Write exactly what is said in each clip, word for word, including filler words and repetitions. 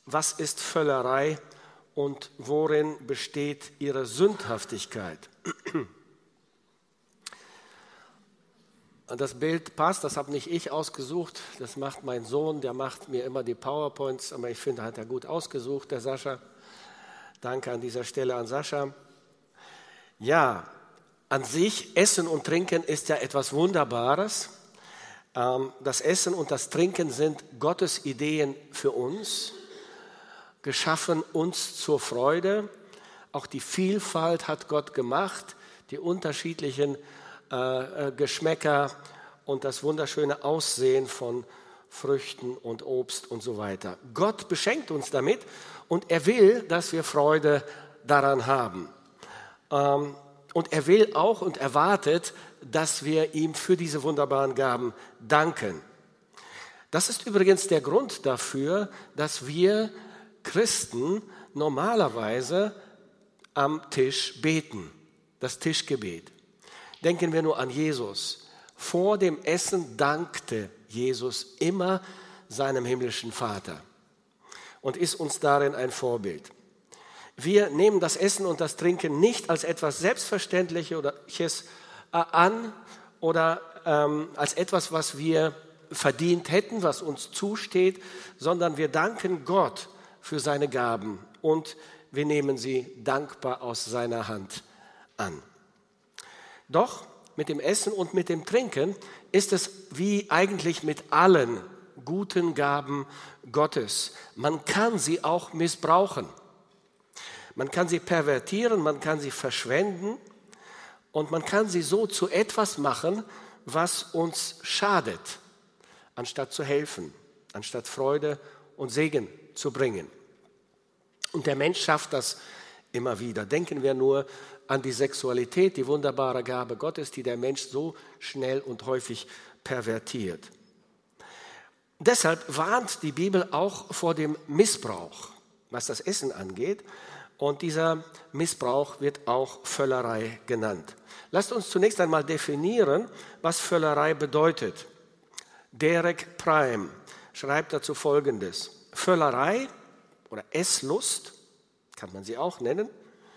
was ist Völlerei und worin besteht ihre Sündhaftigkeit? Das Bild passt, das habe nicht ich ausgesucht, das macht mein Sohn, der macht mir immer die PowerPoints, aber ich finde, hat er gut ausgesucht, der Sascha. Danke an dieser Stelle an Sascha. Ja, an sich, Essen und Trinken ist ja etwas Wunderbares. Das Essen und das Trinken sind Gottes Ideen für uns, geschaffen uns zur Freude. Auch die Vielfalt hat Gott gemacht, die unterschiedlichen äh, Geschmäcker und das wunderschöne Aussehen von Früchten und Obst und so weiter. Gott beschenkt uns damit und er will, dass wir Freude daran haben. Ähm, und er will auch und erwartet, dass wir ihm für diese wunderbaren Gaben danken. Das ist übrigens der Grund dafür, dass wir Christen normalerweise am Tisch beten, das Tischgebet. Denken wir nur an Jesus. Vor dem Essen dankte Jesus immer seinem himmlischen Vater und ist uns darin ein Vorbild. Wir nehmen das Essen und das Trinken nicht als etwas Selbstverständliches an oder ähm, als etwas, was wir verdient hätten, was uns zusteht, sondern wir danken Gott für seine Gaben und wir nehmen sie dankbar aus seiner Hand an. Doch mit dem Essen und mit dem Trinken ist es wie eigentlich mit allen guten Gaben Gottes. Man kann sie auch missbrauchen. Man kann sie pervertieren, man kann sie verschwenden und man kann sie so zu etwas machen, was uns schadet, anstatt zu helfen, anstatt Freude und Segen zu bringen. Und der Mensch schafft das immer wieder. Denken wir nur an die Sexualität, die wunderbare Gabe Gottes, die der Mensch so schnell und häufig pervertiert. Deshalb warnt die Bibel auch vor dem Missbrauch, was das Essen angeht. Und dieser Missbrauch wird auch Völlerei genannt. Lasst uns zunächst einmal definieren, was Völlerei bedeutet. Derek Prime schreibt dazu Folgendes. Völlerei oder Esslust, kann man sie auch nennen,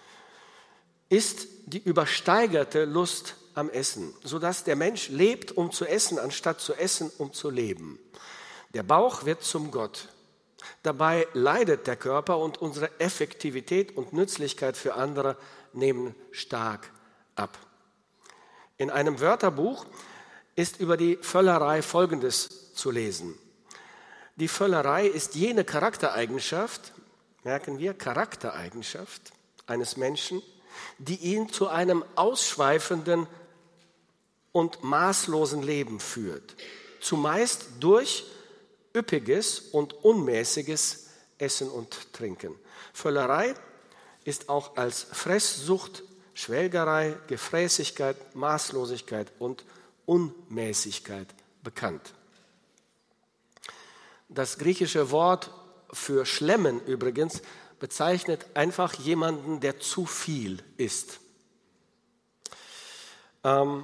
ist die übersteigerte Lust am Essen, sodass der Mensch lebt, um zu essen, anstatt zu essen, um zu leben. Der Bauch wird zum Gott. Dabei leidet der Körper und unsere Effektivität und Nützlichkeit für andere nehmen stark ab. In einem Wörterbuch ist über die Völlerei Folgendes zu lesen. Die Völlerei ist jene Charaktereigenschaft, merken wir, Charaktereigenschaft eines Menschen, die ihn zu einem ausschweifenden und maßlosen Leben führt, zumeist durch üppiges und unmäßiges Essen und Trinken. Völlerei ist auch als Fresssucht, Schwelgerei, Gefräßigkeit, Maßlosigkeit und Unmäßigkeit bekannt. Das griechische Wort für schlemmen übrigens bezeichnet einfach jemanden, der zu viel isst. Ähm,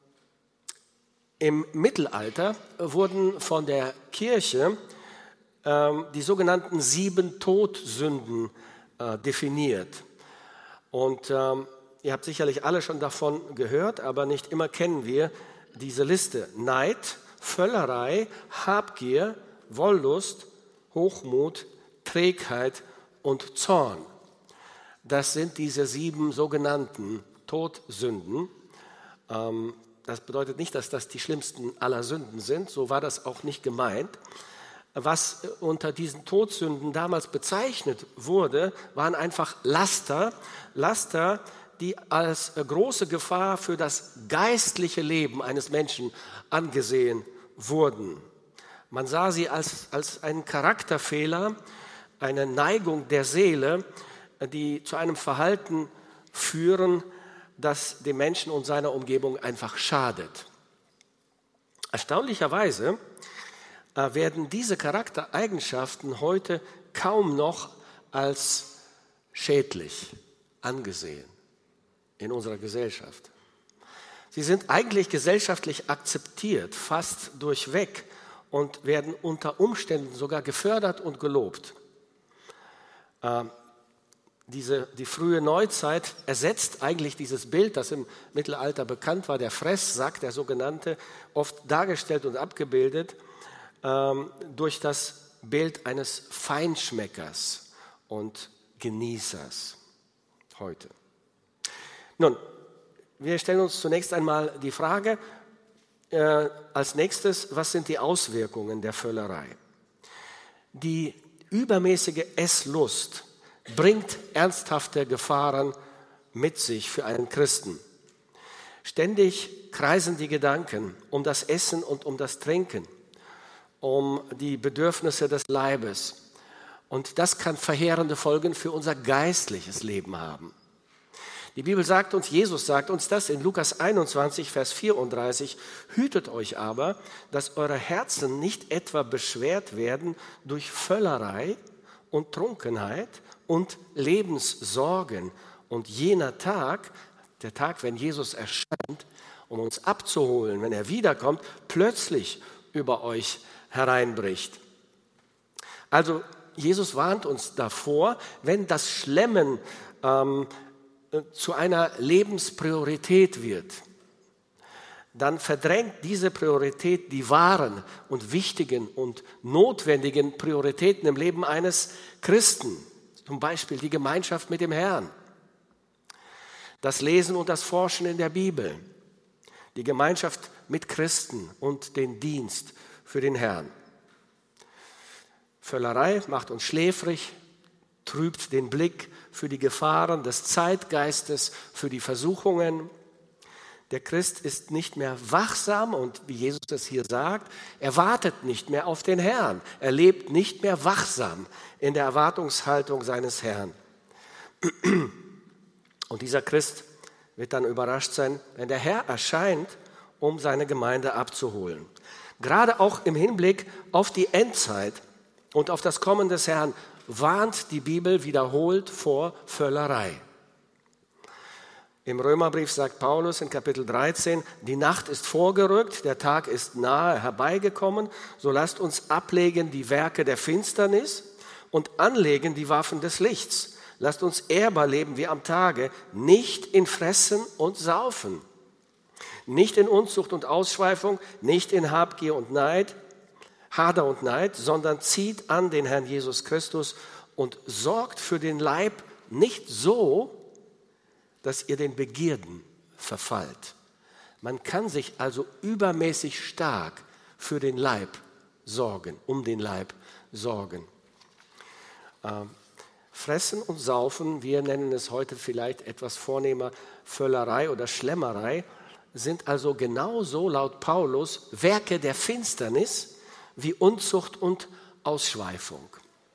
Im Mittelalter wurden von der Kirche ähm, die sogenannten sieben Todsünden äh, definiert. Und ähm, ihr habt sicherlich alle schon davon gehört, aber nicht immer kennen wir diese Liste. Neid, Völlerei, Habgier, Wollust, Hochmut, Trägheit und Zorn. Das sind diese sieben sogenannten Todsünden. Ähm, Das bedeutet nicht, dass das die schlimmsten aller Sünden sind, so war das auch nicht gemeint. Was unter diesen Todsünden damals bezeichnet wurde, waren einfach Laster, Laster, die als große Gefahr für das geistliche Leben eines Menschen angesehen wurden. Man sah sie als, als einen Charakterfehler, eine Neigung der Seele, die zu einem Verhalten führen, das dem Menschen und seiner Umgebung einfach schadet. Erstaunlicherweise äh, werden diese Charaktereigenschaften heute kaum noch als schädlich angesehen in unserer Gesellschaft. Sie sind eigentlich gesellschaftlich akzeptiert, fast durchweg und werden unter Umständen sogar gefördert und gelobt. Ähm, diese, die frühe Neuzeit ersetzt eigentlich dieses Bild, das im Mittelalter bekannt war, der Fresssack, der sogenannte, oft dargestellt und abgebildet, ähm, durch das Bild eines Feinschmeckers und Genießers heute. Nun, wir stellen uns zunächst einmal die Frage, äh, als nächstes, was sind die Auswirkungen der Völlerei? Die übermäßige Esslust bringt ernsthafte Gefahren mit sich für einen Christen. Ständig kreisen die Gedanken um das Essen und um das Trinken, um die Bedürfnisse des Leibes. Und das kann verheerende Folgen für unser geistliches Leben haben. Die Bibel sagt uns, Jesus sagt uns das in Lukas einundzwanzig, Vers vierunddreißig, hütet euch aber, dass eure Herzen nicht etwa beschwert werden durch Völlerei und Trunkenheit und Lebenssorgen. Und jener Tag, der Tag, wenn Jesus erscheint, um uns abzuholen, wenn er wiederkommt, plötzlich über euch hereinbricht. Also Jesus warnt uns davor, wenn das Schlemmen ähm, zu einer Lebenspriorität wird, dann verdrängt diese Priorität die wahren und wichtigen und notwendigen Prioritäten im Leben eines Christen. Zum Beispiel die Gemeinschaft mit dem Herrn, das Lesen und das Forschen in der Bibel, die Gemeinschaft mit Christen und den Dienst für den Herrn. Völlerei macht uns schläfrig, trübt den Blick für die Gefahren des Zeitgeistes, für die Versuchungen. Der Christ ist nicht mehr wachsam und wie Jesus das hier sagt, er wartet nicht mehr auf den Herrn. Er lebt nicht mehr wachsam in der Erwartungshaltung seines Herrn. Und dieser Christ wird dann überrascht sein, wenn der Herr erscheint, um seine Gemeinde abzuholen. Gerade auch im Hinblick auf die Endzeit und auf das Kommen des Herrn warnt die Bibel wiederholt vor Völlerei. Im Römerbrief sagt Paulus in Kapitel dreizehn, die Nacht ist vorgerückt, der Tag ist nahe herbeigekommen, so lasst uns ablegen die Werke der Finsternis und anlegen die Waffen des Lichts. Lasst uns ehrbar leben wie am Tage, nicht in Fressen und Saufen, nicht in Unzucht und Ausschweifung, nicht in Habgier und Neid, Hader und Neid, sondern zieht an den Herrn Jesus Christus und sorgt für den Leib nicht so, dass ihr den Begierden verfallt. Man kann sich also übermäßig stark für den Leib sorgen, um den Leib sorgen. Ähm, Fressen und Saufen, wir nennen es heute vielleicht etwas vornehmer Völlerei oder Schlemmerei, sind also genauso laut Paulus Werke der Finsternis wie Unzucht und Ausschweifung.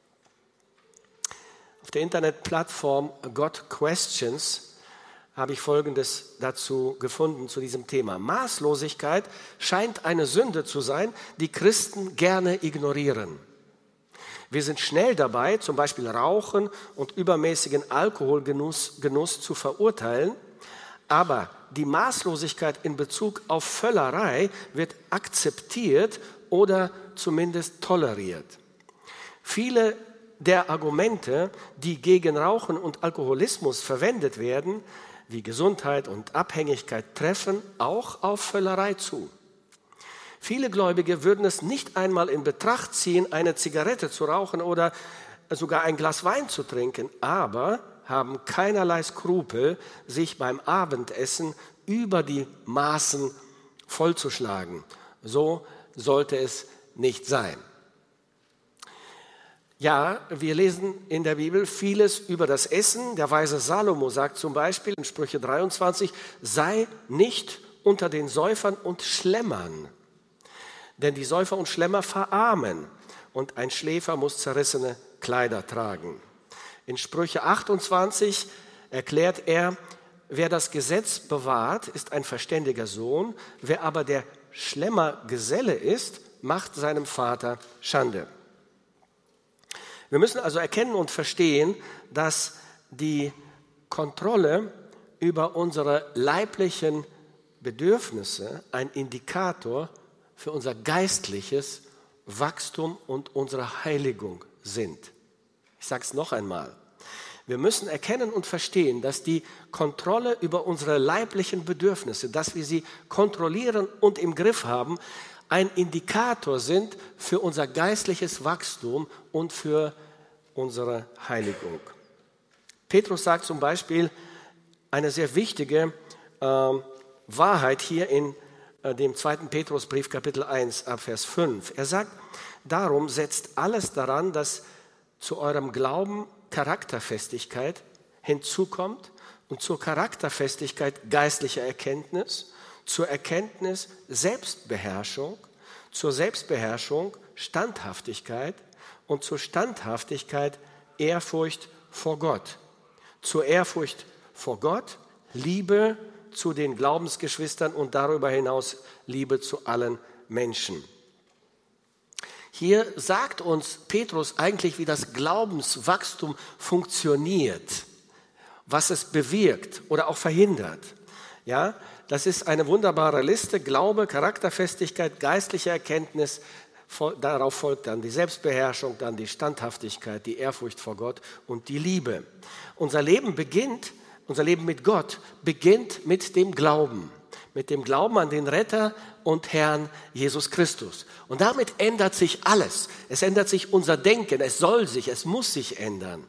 Auf der Internetplattform God Questions habe ich Folgendes dazu gefunden, zu diesem Thema. Maßlosigkeit scheint eine Sünde zu sein, die Christen gerne ignorieren. Wir sind schnell dabei, zum Beispiel Rauchen und übermäßigen Alkoholgenuss Genuss zu verurteilen, aber die Maßlosigkeit in Bezug auf Völlerei wird akzeptiert oder zumindest toleriert. Viele der Argumente, die gegen Rauchen und Alkoholismus verwendet werden, wie Gesundheit und Abhängigkeit, treffen auch auf Völlerei zu. Viele Gläubige würden es nicht einmal in Betracht ziehen, eine Zigarette zu rauchen oder sogar ein Glas Wein zu trinken, aber haben keinerlei Skrupel, sich beim Abendessen über die Maßen vollzuschlagen. So sollte es nicht sein. Ja, wir lesen in der Bibel vieles über das Essen. Der weise Salomo sagt zum Beispiel in Sprüche dreiundzwanzig, sei nicht unter den Säufern und Schlemmern, denn die Säufer und Schlemmer verarmen und ein Schläfer muss zerrissene Kleider tragen. In Sprüche achtundzwanzig erklärt er, wer das Gesetz bewahrt, ist ein verständiger Sohn, wer aber der Schlemmergeselle ist, macht seinem Vater Schande. Wir müssen also erkennen und verstehen, dass die Kontrolle über unsere leiblichen Bedürfnisse ein Indikator für unser geistliches Wachstum und unsere Heiligung sind. Ich sage es noch einmal. Wir müssen erkennen und verstehen, dass die Kontrolle über unsere leiblichen Bedürfnisse, dass wir sie kontrollieren und im Griff haben, ein Indikator sind für unser geistliches Wachstum und für unsere Heiligung. Petrus sagt zum Beispiel eine sehr wichtige äh, Wahrheit hier in äh, dem zweiten Petrusbrief, Kapitel eins, ab Vers fünf. Er sagt, darum setzt alles daran, dass zu eurem Glauben Charakterfestigkeit hinzukommt und zur Charakterfestigkeit geistliche Erkenntnis, zur Erkenntnis Selbstbeherrschung, zur Selbstbeherrschung Standhaftigkeit und zur Standhaftigkeit Ehrfurcht vor Gott. Zur Ehrfurcht vor Gott, Liebe zu den Glaubensgeschwistern und darüber hinaus Liebe zu allen Menschen. Hier sagt uns Petrus eigentlich, wie das Glaubenswachstum funktioniert, was es bewirkt oder auch verhindert. Ja, das ist eine wunderbare Liste: Glaube, Charakterfestigkeit, geistliche Erkenntnis. Darauf folgt dann die Selbstbeherrschung, dann die Standhaftigkeit, die Ehrfurcht vor Gott und die Liebe. Unser Leben beginnt, unser Leben mit Gott beginnt mit dem Glauben. Mit dem Glauben an den Retter und Herrn Jesus Christus. Und damit ändert sich alles. Es ändert sich unser Denken, es soll sich, es muss sich ändern.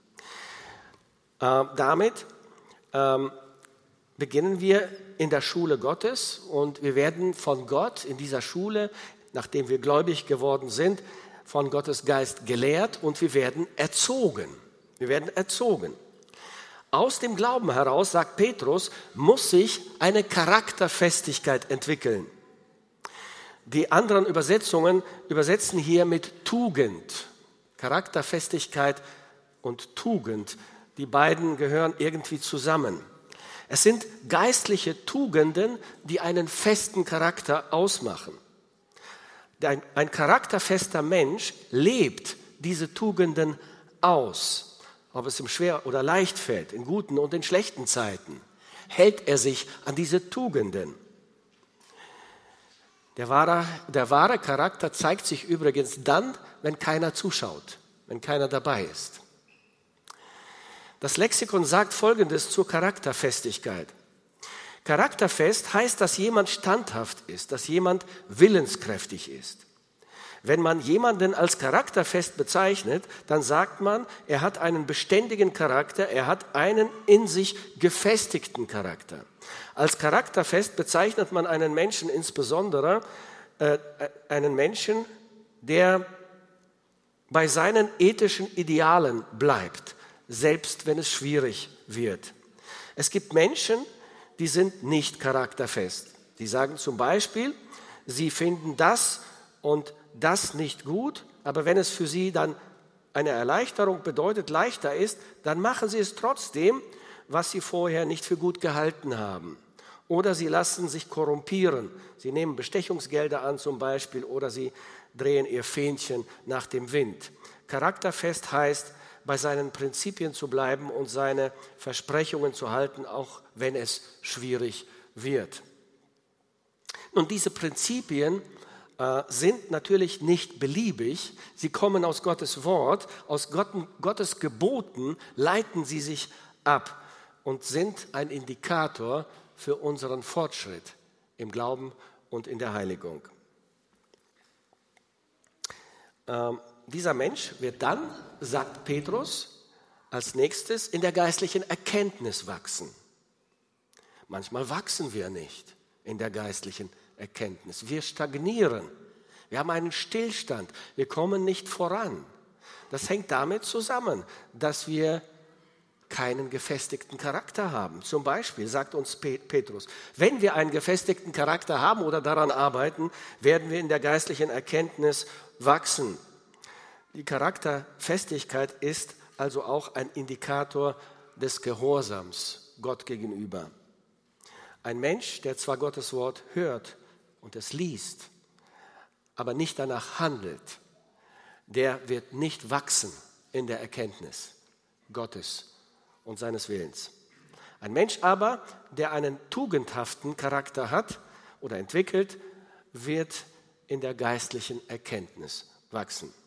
Äh, damit ähm, beginnen wir in der Schule Gottes und wir werden von Gott in dieser Schule, nachdem wir gläubig geworden sind, von Gottes Geist gelehrt und wir werden erzogen. Wir werden erzogen. Aus dem Glauben heraus, sagt Petrus, muss sich eine Charakterfestigkeit entwickeln. Die anderen Übersetzungen übersetzen hier mit Tugend. Charakterfestigkeit und Tugend, die beiden gehören irgendwie zusammen. Es sind geistliche Tugenden, die einen festen Charakter ausmachen. Ein, ein charakterfester Mensch lebt diese Tugenden aus. Ob es ihm schwer oder leicht fällt, in guten und in schlechten Zeiten, hält er sich an diese Tugenden. Der wahre, der wahre Charakter zeigt sich übrigens dann, wenn keiner zuschaut, wenn keiner dabei ist. Das Lexikon sagt Folgendes zur Charakterfestigkeit. Charakterfest heißt, dass jemand standhaft ist, dass jemand willenskräftig ist. Wenn man jemanden als charakterfest bezeichnet, dann sagt man, er hat einen beständigen Charakter, er hat einen in sich gefestigten Charakter. Als charakterfest bezeichnet man einen Menschen insbesondere, äh, einen Menschen, der bei seinen ethischen Idealen bleibt, selbst wenn es schwierig wird. Es gibt Menschen, die sind nicht charakterfest. Die sagen zum Beispiel, sie finden das und das nicht gut, aber wenn es für sie dann eine Erleichterung bedeutet, leichter ist, dann machen sie es trotzdem, was sie vorher nicht für gut gehalten haben. Oder sie lassen sich korrumpieren. Sie nehmen Bestechungsgelder an zum Beispiel oder sie drehen ihr Fähnchen nach dem Wind. Charakterfest heißt, bei seinen Prinzipien zu bleiben und seine Versprechungen zu halten, auch wenn es schwierig wird. Und diese Prinzipien äh, sind natürlich nicht beliebig. Sie kommen aus Gottes Wort, aus Gott, Gottes Geboten leiten sie sich ab und sind ein Indikator für unseren Fortschritt im Glauben und in der Heiligung. Ähm, dieser Mensch wird dann, sagt Petrus, als nächstes in der geistlichen Erkenntnis wachsen. Manchmal wachsen wir nicht in der geistlichen Erkenntnis. Wir stagnieren. Wir haben einen Stillstand. Wir kommen nicht voran. Das hängt damit zusammen, dass wir keinen gefestigten Charakter haben. Zum Beispiel sagt uns Petrus, wenn wir einen gefestigten Charakter haben oder daran arbeiten, werden wir in der geistlichen Erkenntnis wachsen. Die Charakterfestigkeit ist also auch ein Indikator des Gehorsams Gott gegenüber. Ein Mensch, der zwar Gottes Wort hört und es liest, aber nicht danach handelt, der wird nicht wachsen in der Erkenntnis Gottes und seines Willens. Ein Mensch aber, der einen tugendhaften Charakter hat oder entwickelt, wird in der geistlichen Erkenntnis wachsen.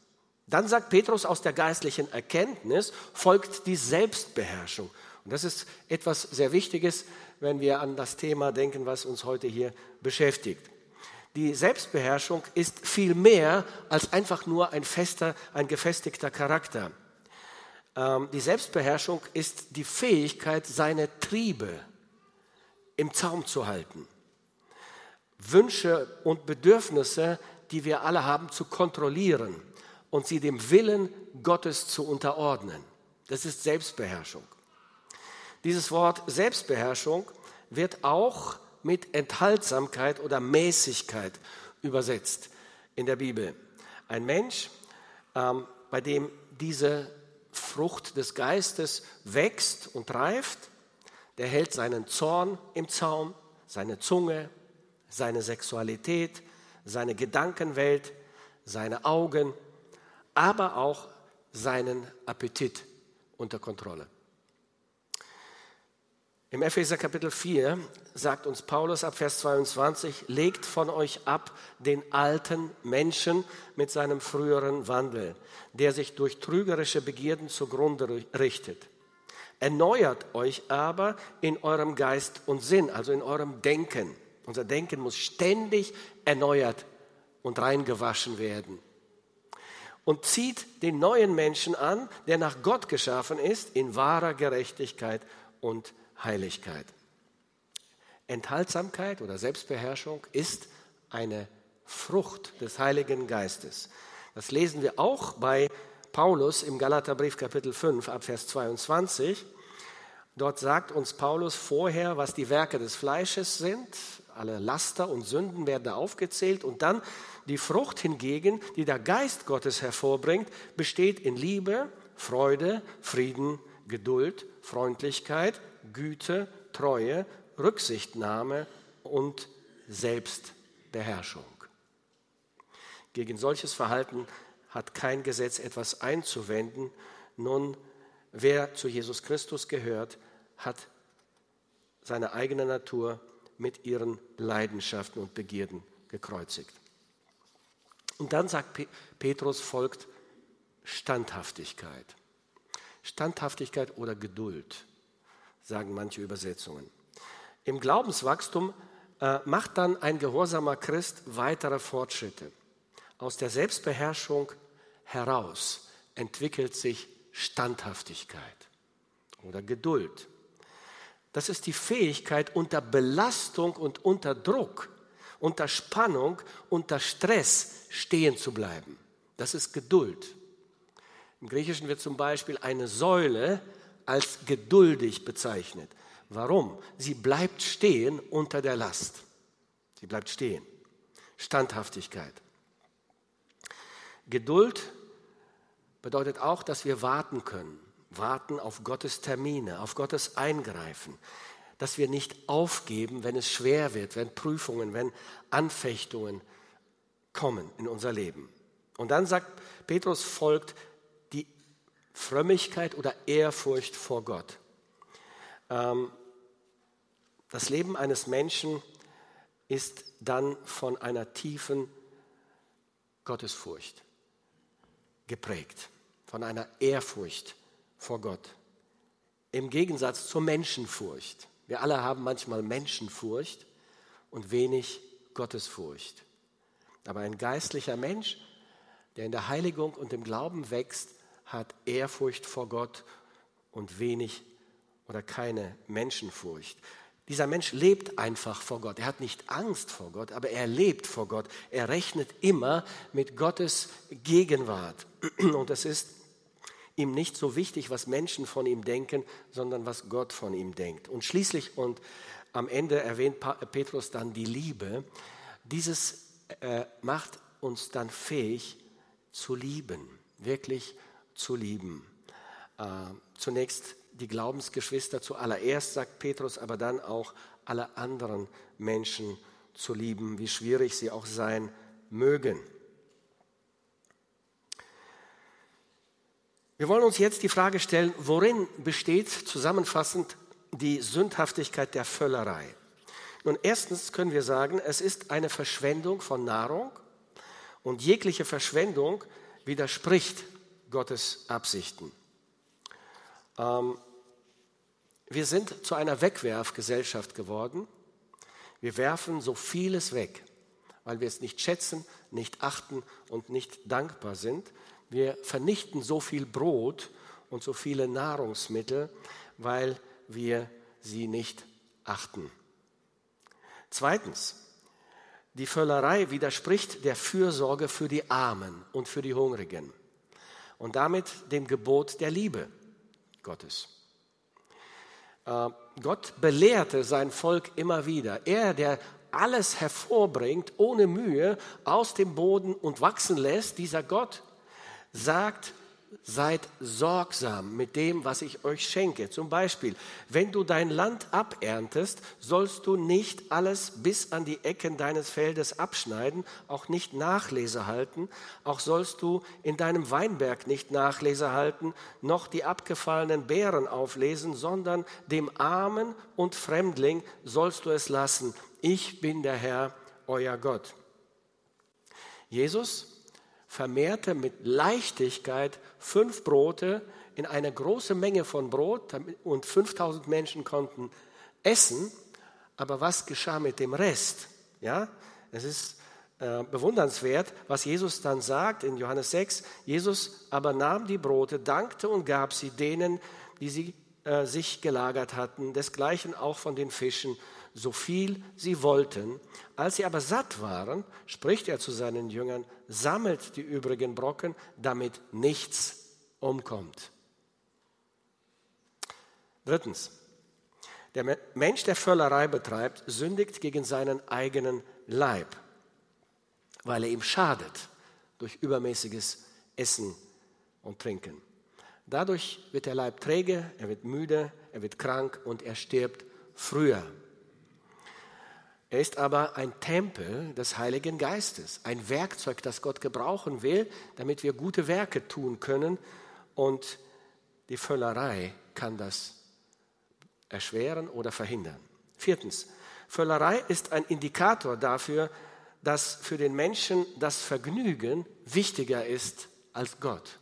Dann sagt Petrus, aus der geistlichen Erkenntnis folgt die Selbstbeherrschung. Und das ist etwas sehr Wichtiges, wenn wir an das Thema denken, was uns heute hier beschäftigt. Die Selbstbeherrschung ist viel mehr als einfach nur ein fester, ein gefestigter Charakter. Ähm, die Selbstbeherrschung ist die Fähigkeit, seine Triebe im Zaum zu halten. Wünsche und Bedürfnisse, die wir alle haben, zu kontrollieren und sie dem Willen Gottes zu unterordnen. Das ist Selbstbeherrschung. Dieses Wort Selbstbeherrschung wird auch mit Enthaltsamkeit oder Mäßigkeit übersetzt in der Bibel. Ein Mensch, ähm, bei dem diese Frucht des Geistes wächst und reift, der hält seinen Zorn im Zaum, seine Zunge, seine Sexualität, seine Gedankenwelt, seine Augen, aber auch seinen Appetit unter Kontrolle. Im Epheser Kapitel vier sagt uns Paulus ab Vers zweiundzwanzig, legt von euch ab den alten Menschen mit seinem früheren Wandel, der sich durch trügerische Begierden zugrunde richtet. Erneuert euch aber in eurem Geist und Sinn, also in eurem Denken. Unser Denken muss ständig erneuert und reingewaschen werden. Und zieht den neuen Menschen an, der nach Gott geschaffen ist, in wahrer Gerechtigkeit und Heiligkeit. Enthaltsamkeit oder Selbstbeherrschung ist eine Frucht des Heiligen Geistes. Das lesen wir auch bei Paulus im Galaterbrief Kapitel fünf ab Vers zweiundzwanzig. Dort sagt uns Paulus vorher, was die Werke des Fleisches sind. Alle Laster und Sünden werden da aufgezählt. Und dann die Frucht hingegen, die der Geist Gottes hervorbringt, besteht in Liebe, Freude, Frieden, Geduld, Freundlichkeit, Güte, Treue, Rücksichtnahme und Selbstbeherrschung. Gegen solches Verhalten hat kein Gesetz etwas einzuwenden. Nun, wer zu Jesus Christus gehört, hat seine eigene Natur mit ihren Leidenschaften und Begierden gekreuzigt. Und dann sagt Petrus, folgt Standhaftigkeit. Standhaftigkeit oder Geduld, sagen manche Übersetzungen. Im Glaubenswachstum äh, macht dann ein gehorsamer Christ weitere Fortschritte. Aus der Selbstbeherrschung heraus entwickelt sich Standhaftigkeit oder Geduld. Das ist die Fähigkeit, unter Belastung und unter Druck, unter Spannung, unter Stress stehen zu bleiben. Das ist Geduld. Im Griechischen wird zum Beispiel eine Säule als geduldig bezeichnet. Warum? Sie bleibt stehen unter der Last. Sie bleibt stehen. Standhaftigkeit. Geduld bedeutet auch, dass wir warten können. Warten auf Gottes Termine, auf Gottes Eingreifen. Dass wir nicht aufgeben, wenn es schwer wird, wenn Prüfungen, wenn Anfechtungen kommen in unser Leben. Und dann sagt Petrus, folgt die Frömmigkeit oder Ehrfurcht vor Gott. Das Leben eines Menschen ist dann von einer tiefen Gottesfurcht geprägt, von einer Ehrfurcht vor Gott. Im Gegensatz zur Menschenfurcht. Wir alle haben manchmal Menschenfurcht und wenig Gottesfurcht. Aber ein geistlicher Mensch, der in der Heiligung und im Glauben wächst, hat Ehrfurcht vor Gott und wenig oder keine Menschenfurcht. Dieser Mensch lebt einfach vor Gott. Er hat nicht Angst vor Gott, aber er lebt vor Gott. Er rechnet immer mit Gottes Gegenwart. Und es ist ihm nicht so wichtig, was Menschen von ihm denken, sondern was Gott von ihm denkt. Und schließlich und am Ende erwähnt Petrus dann die Liebe. Dieses äh, macht uns dann fähig zu lieben, wirklich zu lieben. Äh, zunächst die Glaubensgeschwister zuallererst, sagt Petrus, aber dann auch alle anderen Menschen zu lieben, wie schwierig sie auch sein mögen. Wir wollen uns jetzt die Frage stellen, worin besteht zusammenfassend die Sündhaftigkeit der Völlerei? Nun, erstens können wir sagen, es ist eine Verschwendung von Nahrung und jegliche Verschwendung widerspricht Gottes Absichten. Ähm, wir sind zu einer Wegwerfgesellschaft geworden. Wir werfen so vieles weg, weil wir es nicht schätzen, nicht achten und nicht dankbar sind. Wir vernichten so viel Brot und so viele Nahrungsmittel, weil wir sie nicht achten. Zweitens, die Völlerei widerspricht der Fürsorge für die Armen und für die Hungrigen und damit dem Gebot der Liebe Gottes. Äh, Gott belehrte sein Volk immer wieder. Er, der alles hervorbringt, ohne Mühe, aus dem Boden und wachsen lässt, dieser Gott sagt, seid sorgsam mit dem, was ich euch schenke. Zum Beispiel, wenn du dein Land aberntest, sollst du nicht alles bis an die Ecken deines Feldes abschneiden, auch nicht Nachlese halten, auch sollst du in deinem Weinberg nicht Nachlese halten, noch die abgefallenen Beeren auflesen, sondern dem Armen und Fremdling sollst du es lassen. Ich bin der Herr, euer Gott. Jesus vermehrte mit Leichtigkeit fünf Brote in eine große Menge von Brot und fünftausend Menschen konnten essen. Aber was geschah mit dem Rest? Ja, es ist äh, bewundernswert, was Jesus dann sagt in Johannes sechs. Jesus aber nahm die Brote, dankte und gab sie denen, die sie äh, sich gelagert hatten, desgleichen auch von den Fischen, so viel sie wollten. Als sie aber satt waren, spricht er zu seinen Jüngern, sammelt die übrigen Brocken, damit nichts umkommt. Drittens, der Mensch, der Völlerei betreibt, sündigt gegen seinen eigenen Leib, weil er ihm schadet durch übermäßiges Essen und Trinken. Dadurch wird der Leib träge, er wird müde, er wird krank und er stirbt früher. Er ist aber ein Tempel des Heiligen Geistes, ein Werkzeug, das Gott gebrauchen will, damit wir gute Werke tun können. Und die Völlerei kann das erschweren oder verhindern. Viertens, Völlerei ist ein Indikator dafür, dass für den Menschen das Vergnügen wichtiger ist als Gott.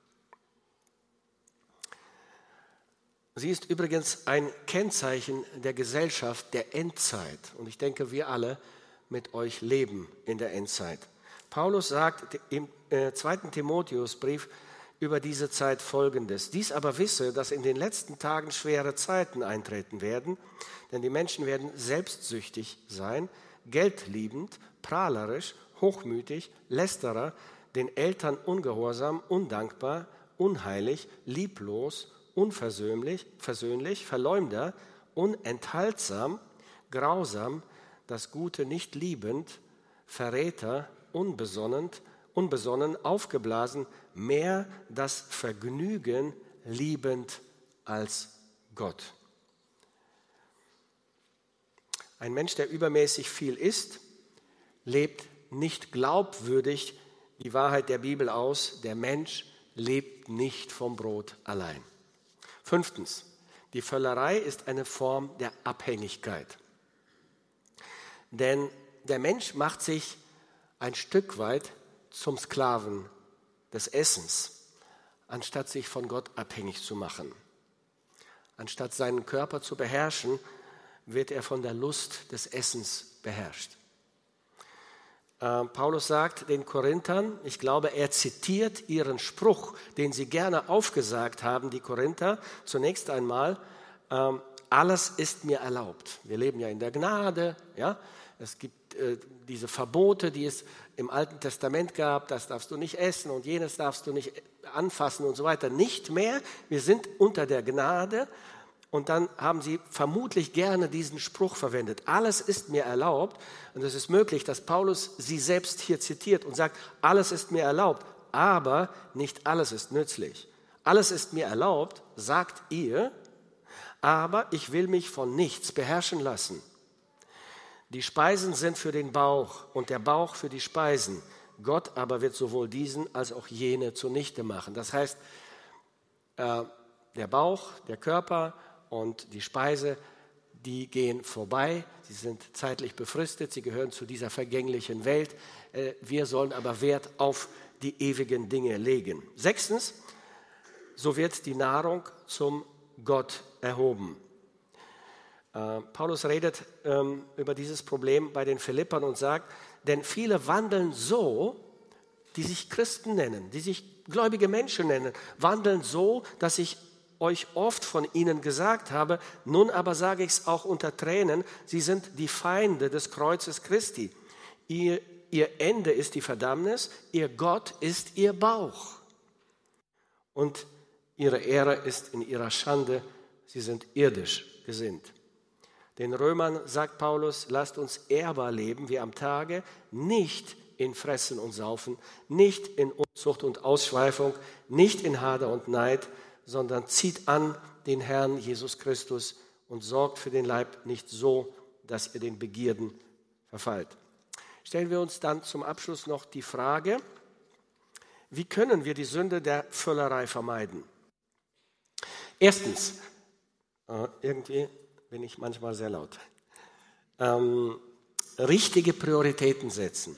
Sie ist übrigens ein Kennzeichen der Gesellschaft der Endzeit. Und ich denke, wir alle mit euch leben in der Endzeit. Paulus sagt im zweiten Timotheusbrief über diese Zeit Folgendes. Dies aber wisse, dass in den letzten Tagen schwere Zeiten eintreten werden, denn die Menschen werden selbstsüchtig sein, geldliebend, prahlerisch, hochmütig, lästerer, den Eltern ungehorsam, undankbar, unheilig, lieblos, unversöhnlich, versöhnlich, Verleumder, unenthaltsam, grausam, das Gute nicht liebend, Verräter, unbesonnen, unbesonnen, aufgeblasen, mehr das Vergnügen liebend als Gott. Ein Mensch, der übermäßig viel isst, lebt nicht glaubwürdig die Wahrheit der Bibel aus. Der Mensch lebt nicht vom Brot allein. Fünftens, die Völlerei ist eine Form der Abhängigkeit. Denn der Mensch macht sich ein Stück weit zum Sklaven des Essens, anstatt sich von Gott abhängig zu machen. Anstatt seinen Körper zu beherrschen, wird er von der Lust des Essens beherrscht. Paulus sagt den Korinthern, ich glaube, er zitiert ihren Spruch, den sie gerne aufgesagt haben, die Korinther, zunächst einmal, ähm, alles ist mir erlaubt. Wir leben ja in der Gnade, ja? Es gibt äh, diese Verbote, die es im Alten Testament gab, das darfst du nicht essen und jenes darfst du nicht anfassen und so weiter. Nicht mehr, wir sind unter der Gnade. Und dann haben sie vermutlich gerne diesen Spruch verwendet. Alles ist mir erlaubt. Und es ist möglich, dass Paulus sie selbst hier zitiert und sagt, alles ist mir erlaubt, aber nicht alles ist nützlich. Alles ist mir erlaubt, sagt ihr, aber ich will mich von nichts beherrschen lassen. Die Speisen sind für den Bauch und der Bauch für die Speisen. Gott aber wird sowohl diesen als auch jene zunichte machen. Das heißt, äh, der Bauch, der Körper und die Speise, die gehen vorbei, sie sind zeitlich befristet, sie gehören zu dieser vergänglichen Welt. Wir sollen aber Wert auf die ewigen Dinge legen. Sechstens, so wird die Nahrung zum Gott erhoben. Äh, Paulus redet ähm, über dieses Problem bei den Philippern und sagt, denn viele wandeln so, die sich Christen nennen, die sich gläubige Menschen nennen, wandeln so, dass ich euch oft von ihnen gesagt habe, nun aber sage ich es auch unter Tränen, sie sind die Feinde des Kreuzes Christi. Ihr, ihr Ende ist die Verdammnis, ihr Gott ist ihr Bauch. Und ihre Ehre ist in ihrer Schande, sie sind irdisch gesinnt. Den Römern sagt Paulus, lasst uns ehrbar leben wie am Tage, nicht in Fressen und Saufen, nicht in Unzucht und Ausschweifung, nicht in Hader und Neid, sondern zieht an den Herrn Jesus Christus und sorgt für den Leib nicht so, dass ihr den Begierden verfallt. Stellen wir uns dann zum Abschluss noch die Frage, wie können wir die Sünde der Völlerei vermeiden? Erstens, äh, irgendwie bin ich manchmal sehr laut, ähm, richtige Prioritäten setzen.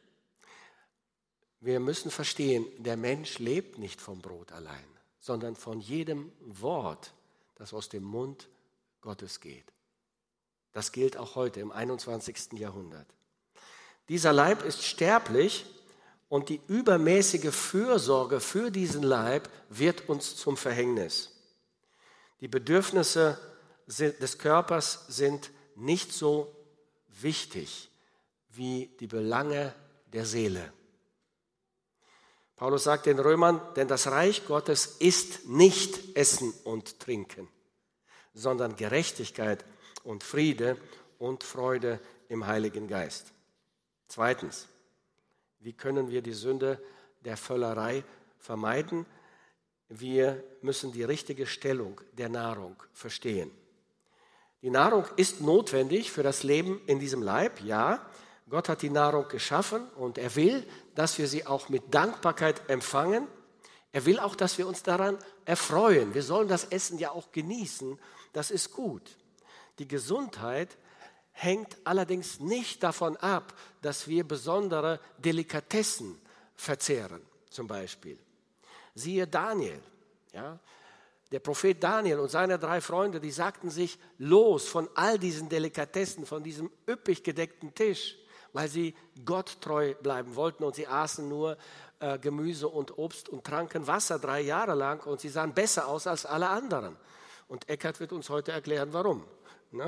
Wir müssen verstehen, der Mensch lebt nicht vom Brot allein, sondern von jedem Wort, das aus dem Mund Gottes geht. Das gilt auch heute im einundzwanzigsten Jahrhundert. Dieser Leib ist sterblich und die übermäßige Fürsorge für diesen Leib wird uns zum Verhängnis. Die Bedürfnisse des Körpers sind nicht so wichtig wie die Belange der Seele. Paulus sagt den Römern, denn das Reich Gottes ist nicht Essen und Trinken, sondern Gerechtigkeit und Friede und Freude im Heiligen Geist. Zweitens, wie können wir die Sünde der Völlerei vermeiden? Wir müssen die richtige Stellung der Nahrung verstehen. Die Nahrung ist notwendig für das Leben in diesem Leib, ja. Gott hat die Nahrung geschaffen und er will, dass wir sie auch mit Dankbarkeit empfangen. Er will auch, dass wir uns daran erfreuen. Wir sollen das Essen ja auch genießen. Das ist gut. Die Gesundheit hängt allerdings nicht davon ab, dass wir besondere Delikatessen verzehren, zum Beispiel. Siehe Daniel, ja, der Prophet Daniel und seine drei Freunde, die sagten sich los von all diesen Delikatessen, von diesem üppig gedeckten Tisch, weil sie Gott treu bleiben wollten und sie aßen nur äh, Gemüse und Obst und tranken Wasser drei Jahre lang und sie sahen besser aus als alle anderen. Und Eckhart wird uns heute erklären, warum. Ne?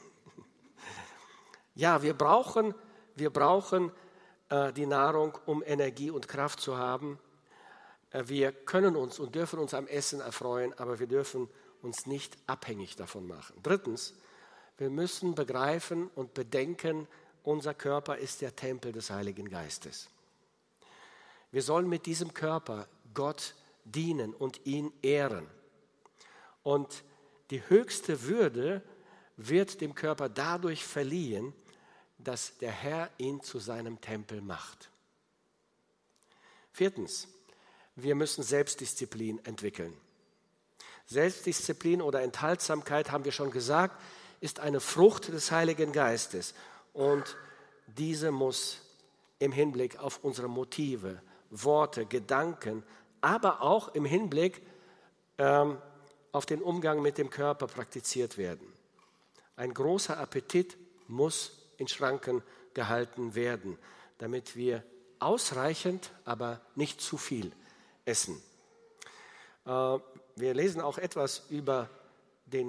Ja, wir brauchen, wir brauchen äh, die Nahrung, um Energie und Kraft zu haben. Äh, wir können uns und dürfen uns am Essen erfreuen, aber wir dürfen uns nicht abhängig davon machen. Drittens, wir müssen begreifen und bedenken, unser Körper ist der Tempel des Heiligen Geistes. Wir sollen mit diesem Körper Gott dienen und ihn ehren. Und die höchste Würde wird dem Körper dadurch verliehen, dass der Herr ihn zu seinem Tempel macht. Viertens, wir müssen Selbstdisziplin entwickeln. Selbstdisziplin oder Enthaltsamkeit, haben wir schon gesagt, ist eine Frucht des Heiligen Geistes. Und diese muss im Hinblick auf unsere Motive, Worte, Gedanken, aber auch im Hinblick ähm, auf den Umgang mit dem Körper praktiziert werden. Ein großer Appetit muss in Schranken gehalten werden, damit wir ausreichend, aber nicht zu viel essen. Äh, wir lesen auch etwas über den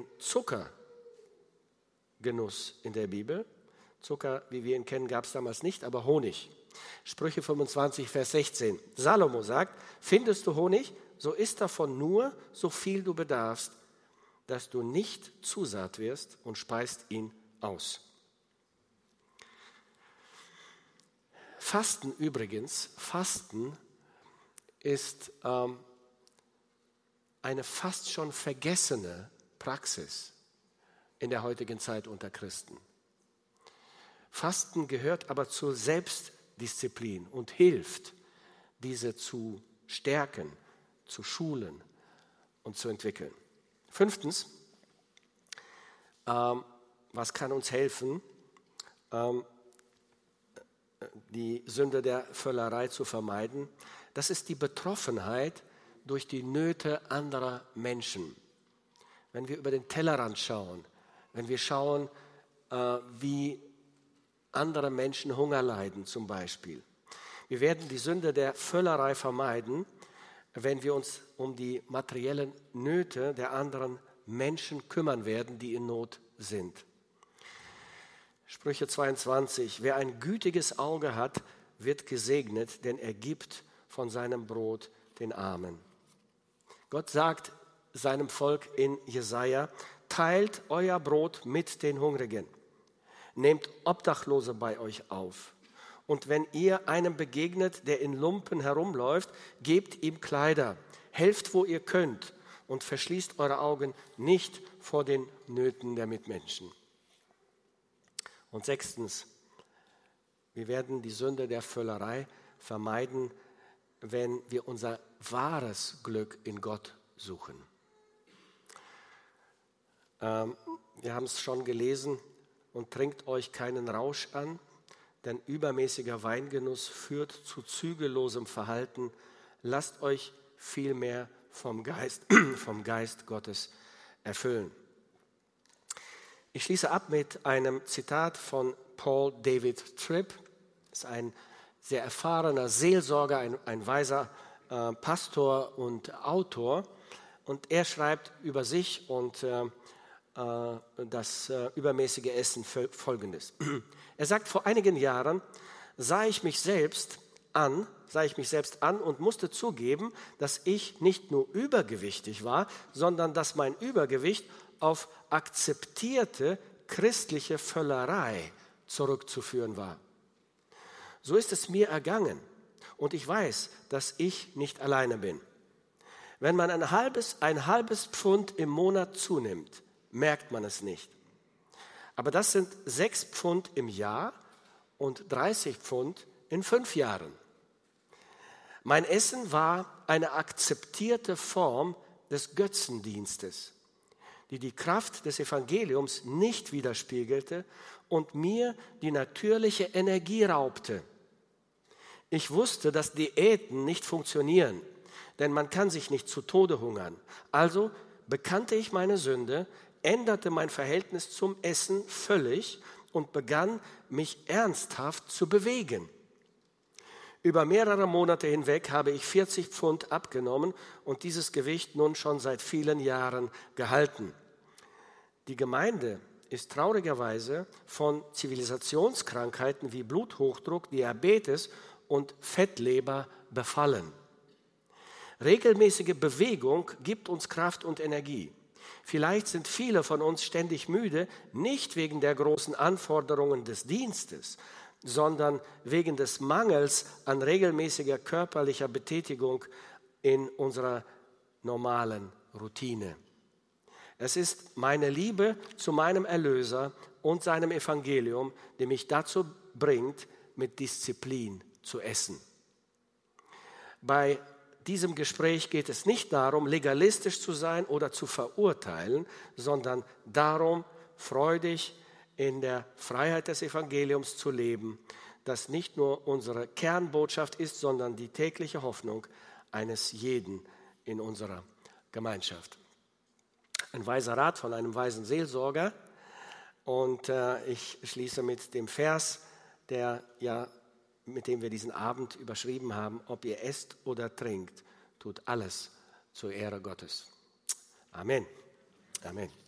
Zuckergenuss in der Bibel. Zucker, wie wir ihn kennen, gab es damals nicht, aber Honig. Sprüche fünfundzwanzig, Vers sechzehn. Salomo sagt, findest du Honig, so isst davon nur, so viel du bedarfst, dass du nicht zu satt wirst und speist ihn aus. Fasten übrigens, Fasten ist ähm, eine fast schon vergessene Praxis in der heutigen Zeit unter Christen. Fasten gehört aber zur Selbstdisziplin und hilft, diese zu stärken, zu schulen und zu entwickeln. Fünftens, ähm, was kann uns helfen, ähm, die Sünde der Völlerei zu vermeiden? das ist die Betroffenheit durch die Nöte anderer Menschen. Wenn wir über den Tellerrand schauen, wenn wir schauen, äh, wie andere Menschen Hunger leiden zum Beispiel. Wir werden die Sünde der Völlerei vermeiden, wenn wir uns um die materiellen Nöte der anderen Menschen kümmern werden, die in Not sind. Sprüche zweiundzwanzig, wer ein gütiges Auge hat, wird gesegnet, denn er gibt von seinem Brot den Armen. Gott sagt seinem Volk in Jesaja, teilt euer Brot mit den Hungrigen, nehmt Obdachlose bei euch auf. Und wenn ihr einem begegnet, der in Lumpen herumläuft, gebt ihm Kleider, helft, wo ihr könnt und verschließt eure Augen nicht vor den Nöten der Mitmenschen. Und sechstens, wir werden die Sünde der Völlerei vermeiden, wenn wir unser wahres Glück in Gott suchen. Ähm, wir haben es schon gelesen, und trinkt euch keinen Rausch an, denn übermäßiger Weingenuss führt zu zügellosem Verhalten. Lasst euch vielmehr vom Geist, vom Geist Gottes erfüllen. Ich schließe ab mit einem Zitat von Paul David Tripp. Das ist ein sehr erfahrener Seelsorger, ein, ein weiser äh, Pastor und Autor. Und er schreibt über sich und äh, das äh, übermäßige Essen Folgendes. Er sagt, vor einigen Jahren sah ich mich selbst an, sah ich mich selbst an und musste zugeben, dass ich nicht nur übergewichtig war, sondern dass mein Übergewicht auf akzeptierte christliche Völlerei zurückzuführen war. So ist es mir ergangen und ich weiß, dass ich nicht alleine bin. Wenn man ein halbes, ein halbes Pfund im Monat zunimmt, merkt man es nicht. Aber das sind sechs Pfund im Jahr und dreißig Pfund in fünf Jahren. Mein Essen war eine akzeptierte Form des Götzendienstes, die die Kraft des Evangeliums nicht widerspiegelte und mir die natürliche Energie raubte. Ich wusste, dass Diäten nicht funktionieren, denn man kann sich nicht zu Tode hungern. Also bekannte ich meine Sünde, änderte mein Verhältnis zum Essen völlig und begann, mich ernsthaft zu bewegen. Über mehrere Monate hinweg habe ich vierzig Pfund abgenommen und dieses Gewicht nun schon seit vielen Jahren gehalten. Die Gemeinde ist traurigerweise von Zivilisationskrankheiten wie Bluthochdruck, Diabetes und Fettleber befallen. Regelmäßige Bewegung gibt uns Kraft und Energie. Vielleicht sind viele von uns ständig müde, nicht wegen der großen Anforderungen des Dienstes, sondern wegen des Mangels an regelmäßiger körperlicher Betätigung in unserer normalen Routine. Es ist meine Liebe zu meinem Erlöser und seinem Evangelium, die mich dazu bringt, mit Disziplin zu essen. Bei diesem Gespräch geht es nicht darum, legalistisch zu sein oder zu verurteilen, sondern darum, freudig in der Freiheit des Evangeliums zu leben, das nicht nur unsere Kernbotschaft ist, sondern die tägliche Hoffnung eines jeden in unserer Gemeinschaft. Ein weiser Rat von einem weisen Seelsorger, und äh, ich schließe mit dem Vers, der ja mit dem wir diesen Abend überschrieben haben, ob ihr esst oder trinkt, tut alles zur Ehre Gottes. Amen. Amen.